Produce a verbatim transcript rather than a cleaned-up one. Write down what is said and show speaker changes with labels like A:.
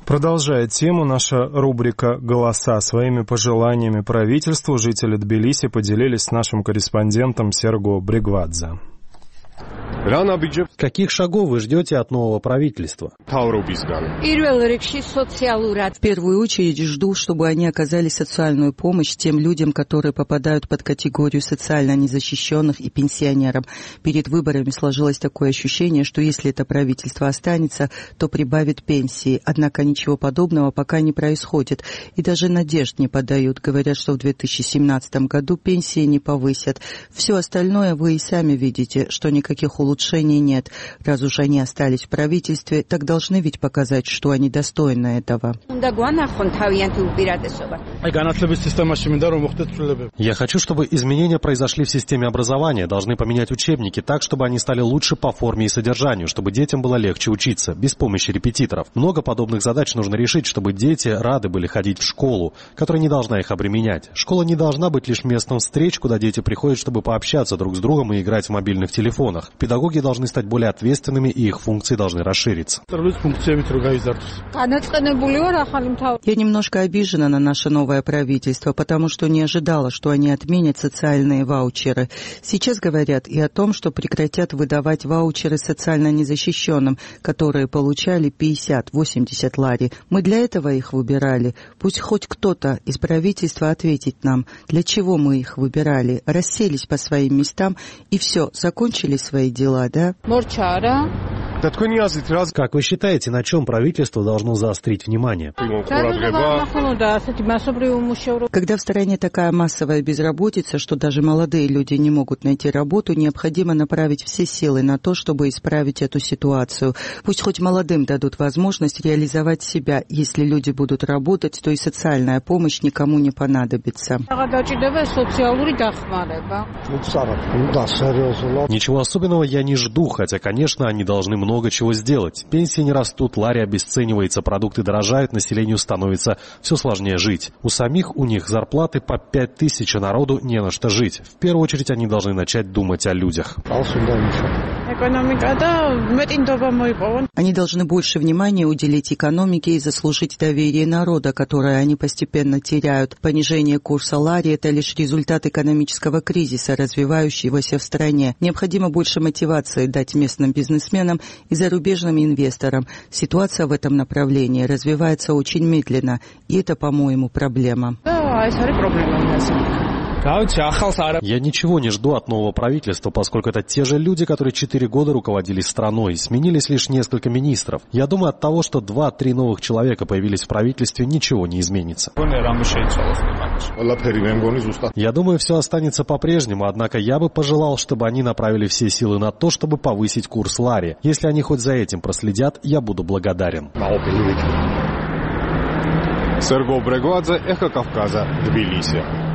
A: Продолжая тему, наша рубрика «Голоса». Своими пожеланиями правительству жители Тбилиси поделились с нашим корреспондентом Серго Бригвадзе.
B: Каких шагов вы ждете от нового правительства?
C: В первую очередь жду, чтобы они оказали социальную помощь тем людям, которые попадают под категорию социально незащищенных и пенсионерам. Перед выборами сложилось такое ощущение, что если это правительство останется, то прибавит пенсии. Однако ничего подобного пока не происходит. И даже надежд не подают. Говорят, что в две тысячи семнадцатом году пенсии не повысят. Все остальное вы и сами видите, что никаких улучшений улучшений нет. Раз уж они остались в правительстве, так должны ведь показать, что они достойны этого.
B: Я хочу, чтобы изменения произошли в системе образования. Должны поменять учебники так, чтобы они стали лучше по форме и содержанию, чтобы детям было легче учиться, без помощи репетиторов. Много подобных задач нужно решить, чтобы дети рады были ходить в школу, которая не должна их обременять. Школа не должна быть лишь местом встреч, куда дети приходят, чтобы пообщаться друг с другом и играть в мобильных телефонах. Педагоги должны стать более ответственными, и их функции должны расшириться.
C: Я немножко обижена на наше новое правительство, потому что не ожидала, что они отменят социальные ваучеры. Сейчас говорят и о том, что прекратят выдавать ваучеры социально незащищенным, которые получали пятьдесят-восемьдесят лари. Мы для этого их выбирали. Пусть хоть кто-то из правительства ответит нам, для чего мы их выбирали. Расселись по своим местам и все, закончили свои дела, да?
B: Как вы считаете, на чем правительство должно заострить внимание?
C: Когда в стране такая массовая безработица, что даже молодые люди не могут найти работу, необходимо направить все силы на то, чтобы исправить эту ситуацию. Пусть хоть молодым дадут возможность реализовать себя. Если люди будут работать, то и социальная помощь никому не понадобится.
B: Ничего особенного я не жду, хотя, конечно, они должны много чего сделать. Пенсии не растут, лари обесценивается, продукты дорожают, населению становится все сложнее жить. У самих у них зарплаты по пять тысяч, а народу не на что жить. В первую очередь они должны начать думать о людях.
C: Они должны больше внимания уделить экономике и заслужить доверие народа, которое они постепенно теряют. Понижение курса лари – это лишь результат экономического кризиса, развивающегося в стране. Необходимо больше мотивации дать местным бизнесменам и зарубежным инвесторам. Ситуация в этом направлении развивается очень медленно, и это, по-моему, проблема.
B: Я ничего не жду от нового правительства, поскольку это те же люди, которые четыре года руководили страной. Сменились лишь несколько министров. Я думаю, от того, что два-три новых человека появились в правительстве, ничего не изменится. Я думаю, все останется по-прежнему, однако я бы пожелал, чтобы они направили все силы на то, чтобы повысить курс лари. Если они хоть за этим проследят, я буду благодарен.
A: Серго Бригвадзе, Эхо Кавказа, Тбилиси.